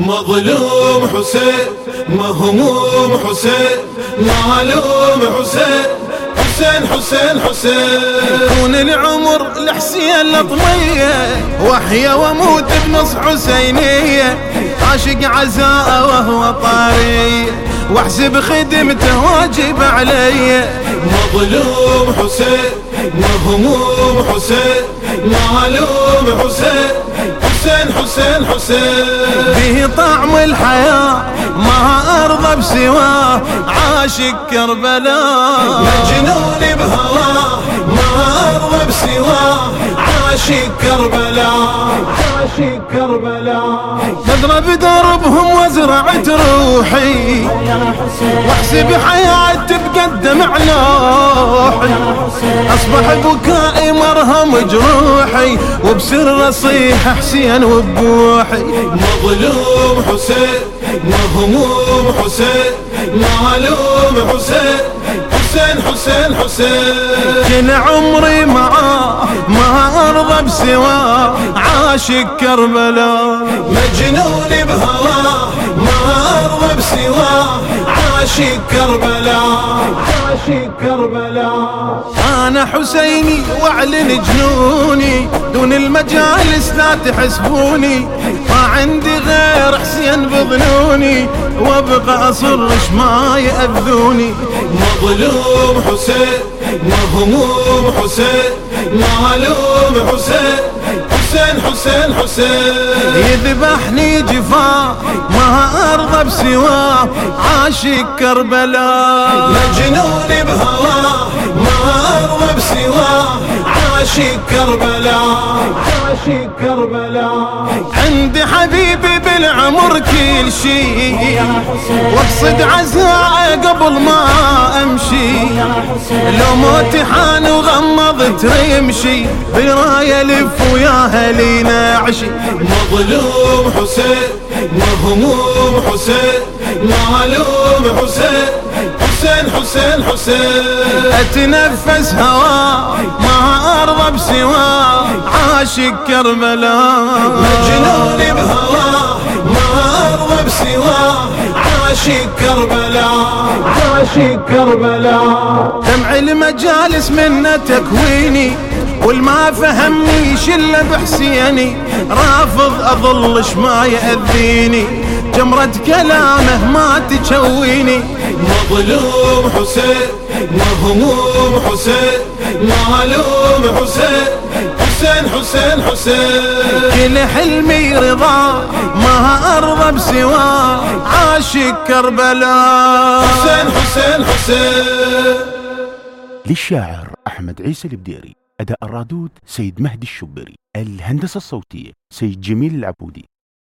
مظلوم حسين مهموم حسين معلوم حسين حسين حسين حسين. كون العمر لحسين الأطمية وحيا واموت بنص حسينية، عاشق عزاء وهو طاري واحسب خدمته واجب علي. مظلوم حسين مهموم حسين معلوم حسين حسين حسين حسين. به طعم الحياة ما أرضى بسواه، عاشق كربلاء مجنون بهواه ما أرضى بسواه، عاشق كربلاء عاشق كربلاء. نضرب دربهم وازرعت روحي واحسب حياتي بقدم علوحي، اصبح بكائي مرهم جروحي وبسر اصيح حسين وبوحي. مظلوم حسين مهموم حسين معلوم حسين حسين حسين حسين. كل عمري معاه ما ارضى بسواه، عاشق كربلاء مجنون بهواه ما ارضى بسواه، عاشق كربلاء عاشق كربلاء. انا حسيني واعلن جنوني، دون المجالس لا تحسبوني، ما عندي غير حسين بظنوني وابقى اصرش ما يأذوني. مظلوم حسين مهموم حسين معلوم حسين حسين حسين حسين. يذبحني جفاه ما ارضى بسواه، عاشق كربلاء مجنون بهواه ما ارضى بسواه، عاشق كربلاء عاشق كربلاء. عندي حبيبي بالعمر كل شي، واقصد عزاء قبل ما امشي، لو موتي حان وغمضت رمشي، براية لف وياها لي نعشي. مظلوم حسين مهموم حسين معلوم حسين حسين حسين حسين. اتنفس هواه ما ارضى بسواه، عاشق كربلاء مجنون بهواه ما ارضى بسواه، عاشق كربلاء عاشق كربلاء. دمع المجالس منه تكويني، والما فهمني شله بحسيني، رافض اظلش ما يأذيني، جمرة كلامه ما تشويني. مظلوم حسين مهموم حسين معلوم حسين حسين حسين حسين. كل حلمي رضا ما ارضى بسواه، عاشق كربلاء حسين حسين حسين. للشاعر أحمد عيسى البديري، أداء الرادود سيد مهدي الشبري، الهندسة الصوتية سيد جميل العبودي.